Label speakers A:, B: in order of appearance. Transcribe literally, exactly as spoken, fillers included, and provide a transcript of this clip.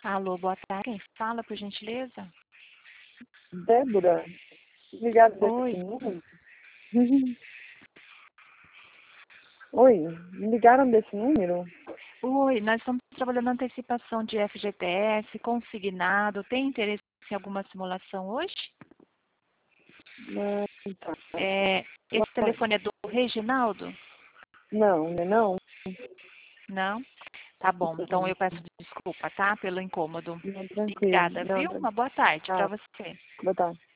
A: Alô, boa tarde. Quem fala, por gentileza?
B: Débora, ligado desse
A: Oi.
B: número? Oi, me ligaram desse número?
A: Oi, nós estamos trabalhando na antecipação de F G T S, consignado. Tem interesse em alguma simulação hoje?
B: Não, tá.
A: É, esse telefone é do Reginaldo?
B: Não, né, não?
A: Não? Tá bom, então
B: Não,
A: eu peço desculpa, tá? Pelo incômodo.
B: não, tranquilo.
A: Obrigada,
B: Não,
A: viu?
B: tá.
A: Uma boa tarde para
B: Tá,
A: você.
B: boa tarde.